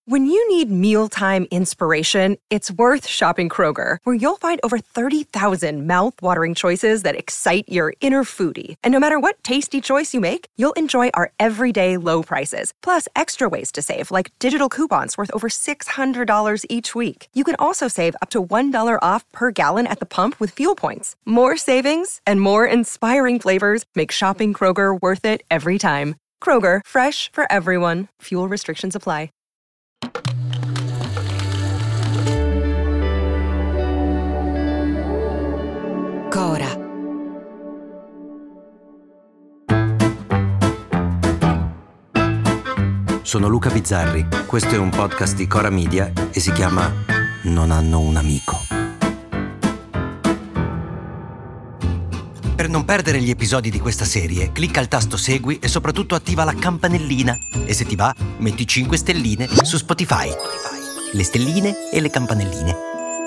When you need mealtime inspiration, it's worth shopping Kroger, where you'll find over 30,000 mouth-watering choices that excite your inner foodie. And no matter what tasty choice you make, you'll enjoy our everyday low prices, plus extra ways to save, like digital coupons worth over $600 each week. You can also save up to $1 off per gallon at the pump with fuel points. More savings and more inspiring flavors make shopping Kroger worth it every time. Kroger, fresh for everyone. Fuel restrictions apply. Cora. Sono Luca Bizzarri, questo è un podcast di Cora Media e si chiama Non hanno un amico. Per non perdere gli episodi di questa serie, clicca il tasto segui e soprattutto attiva la campanellina. E se ti va, metti 5 stelline su Spotify. Le stelline e le campanelline.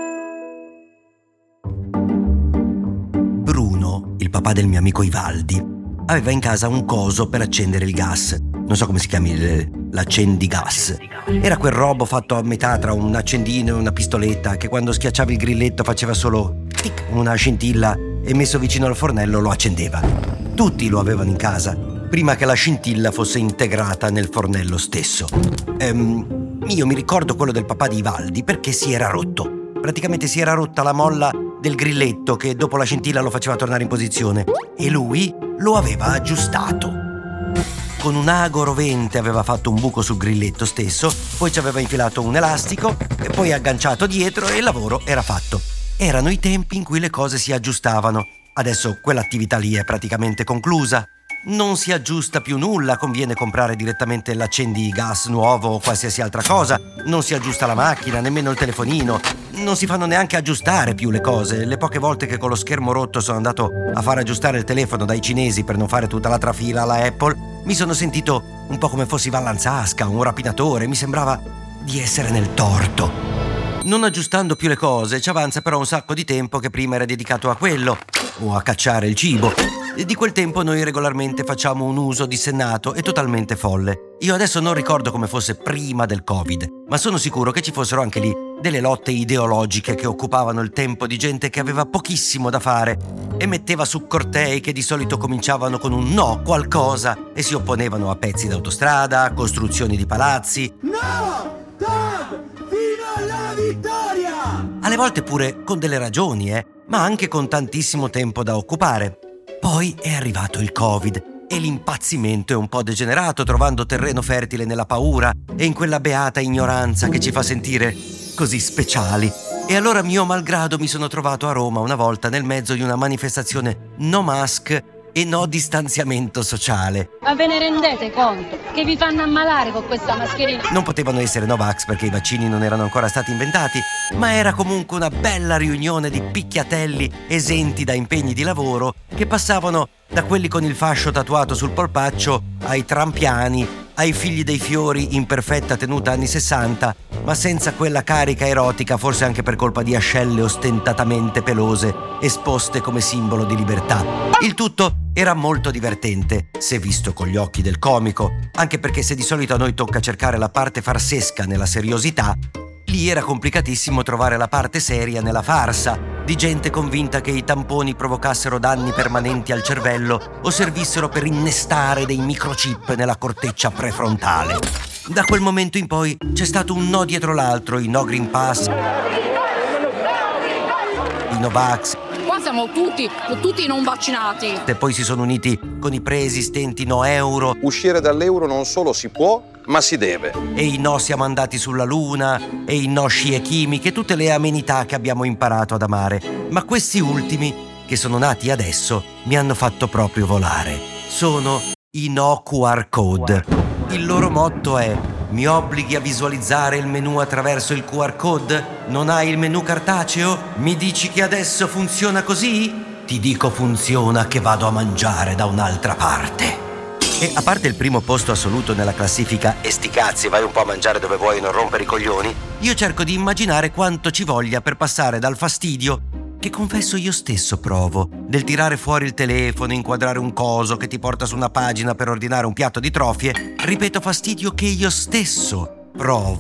Bruno, il papà del mio amico Ivaldi, aveva in casa un coso per accendere il gas. Non so come si chiami, l'accendigas. Era quel robo fatto a metà tra un accendino e una pistoletta che quando schiacciavi il grilletto faceva solo tic, una scintilla e messo vicino al fornello lo accendeva. Tutti lo avevano in casa, prima che la scintilla fosse integrata nel fornello stesso. Io mi ricordo quello del papà di Ivaldi perché si era rotto. Praticamente si era rotta la molla del grilletto che dopo la scintilla lo faceva tornare in posizione e lui lo aveva aggiustato. Con un ago rovente aveva fatto un buco sul grilletto stesso, poi ci aveva infilato un elastico e poi agganciato dietro e il lavoro era fatto. Erano i tempi in cui le cose si aggiustavano. Adesso quell'attività lì è praticamente conclusa. Non si aggiusta più nulla, conviene comprare direttamente l'accendigas nuovo o qualsiasi altra cosa. Non si aggiusta la macchina, nemmeno il telefonino. Non si fanno neanche aggiustare più le cose. Le poche volte che con lo schermo rotto sono andato a far aggiustare il telefono dai cinesi per non fare tutta la trafila alla Apple, mi sono sentito un po' come fossi Vallanzasca, un rapinatore. Mi sembrava di essere nel torto. Non aggiustando più le cose, ci avanza però un sacco di tempo che prima era dedicato a quello, o a cacciare il cibo. E di quel tempo noi regolarmente facciamo un uso dissennato e totalmente folle. Io adesso non ricordo come fosse prima del Covid, ma sono sicuro che ci fossero anche lì delle lotte ideologiche che occupavano il tempo di gente che aveva pochissimo da fare e metteva su cortei che di solito cominciavano con un no qualcosa e si opponevano a pezzi d'autostrada, a costruzioni di palazzi. No! Dog! Fino alla vittoria! Alle volte pure con delle ragioni, ma anche con tantissimo tempo da occupare. Poi è arrivato il Covid e l'impazzimento è un po' degenerato, trovando terreno fertile nella paura e in quella beata ignoranza che ci fa sentire così speciali. E allora mio malgrado mi sono trovato a Roma una volta nel mezzo di una manifestazione no mask e no distanziamento sociale. Ma ve ne rendete conto che vi fanno ammalare con questa mascherina? Non potevano essere Novax perché i vaccini non erano ancora stati inventati, ma era comunque una bella riunione di picchiatelli esenti da impegni di lavoro che passavano da quelli con il fascio tatuato sul polpaccio ai trampiani, ai figli dei fiori in perfetta tenuta anni 60, ma senza quella carica erotica, forse anche per colpa di ascelle ostentatamente pelose esposte come simbolo di libertà. Il tutto era molto divertente, se visto con gli occhi del comico, anche perché se di solito a noi tocca cercare la parte farsesca nella seriosità, lì era complicatissimo trovare la parte seria nella farsa, di gente convinta che i tamponi provocassero danni permanenti al cervello o servissero per innestare dei microchip nella corteccia prefrontale. Da quel momento in poi c'è stato un no dietro l'altro, i no Green Pass, i Novax. Qua siamo tutti non vaccinati. E poi si sono uniti con i preesistenti no euro. Uscire dall'euro non solo si può, ma si deve. E i no siamo andati sulla luna, e i no scie chimiche, tutte le amenità che abbiamo imparato ad amare. Ma questi ultimi, che sono nati adesso, mi hanno fatto proprio volare. Sono i no QR code. Il loro motto è: mi obblighi a visualizzare il menu attraverso il QR code? Non hai il menu cartaceo? Mi dici che adesso funziona così? Ti dico funziona che vado a mangiare da un'altra parte. E a parte il primo posto assoluto nella classifica e sti cazzi, vai un po' a mangiare dove vuoi e non rompere i coglioni, io cerco di immaginare quanto ci voglia per passare dal fastidio, che confesso io stesso provo, del tirare fuori il telefono, inquadrare un coso che ti porta su una pagina per ordinare un piatto di trofie, ripeto, fastidio che io stesso provo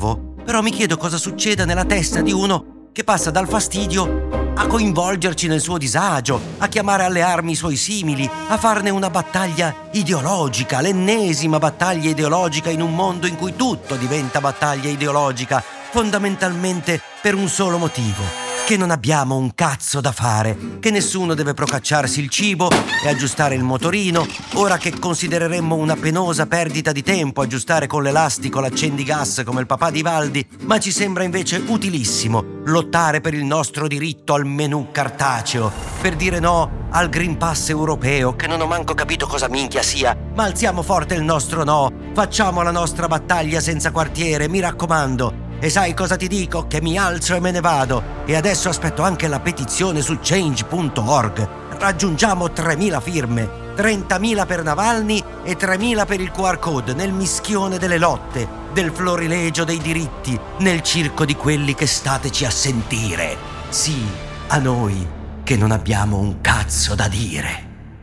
Però mi chiedo cosa succeda nella testa di uno che passa dal fastidio a coinvolgerci nel suo disagio, a chiamare alle armi i suoi simili, a farne una battaglia ideologica, l'ennesima battaglia ideologica in un mondo in cui tutto diventa battaglia ideologica, fondamentalmente per un solo motivo: che non abbiamo un cazzo da fare, che nessuno deve procacciarsi il cibo e aggiustare il motorino, ora che considereremmo una penosa perdita di tempo aggiustare con l'elastico l'accendigas come il papà di Valdi, ma ci sembra invece utilissimo lottare per il nostro diritto al menù cartaceo, per dire no al Green Pass europeo, che non ho manco capito cosa minchia sia, ma alziamo forte il nostro no, facciamo la nostra battaglia senza quartiere, mi raccomando. E sai cosa ti dico? Che mi alzo e me ne vado. E adesso aspetto anche la petizione su change.org. Raggiungiamo 3.000 firme, 30.000 per Navalny e 3.000 per il QR code, nel mischione delle lotte, del florilegio dei diritti, nel circo di quelli che stateci a sentire. Sì, a noi che non abbiamo un cazzo da dire.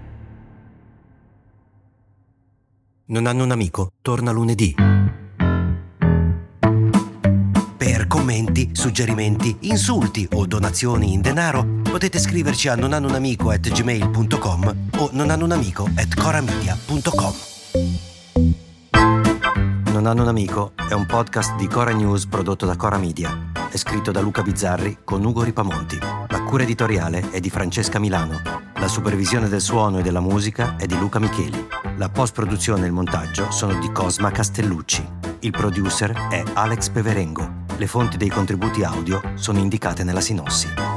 Non hanno un amico, torna lunedì. Per commenti, suggerimenti, insulti o donazioni in denaro potete scriverci a nonhannounamico@gmail.com o nonhannounamico@coramedia.com. Non hanno un amico è un podcast di Cora News prodotto da Cora Media. È scritto da Luca Bizzarri con Ugo Ripamonti. La cura editoriale è di Francesca Milano. La supervisione del suono e della musica è di Luca Micheli. La post-produzione e il montaggio sono di Cosma Castellucci. Il producer è Alex Peverengo. Le fonti dei contributi audio sono indicate nella sinossi.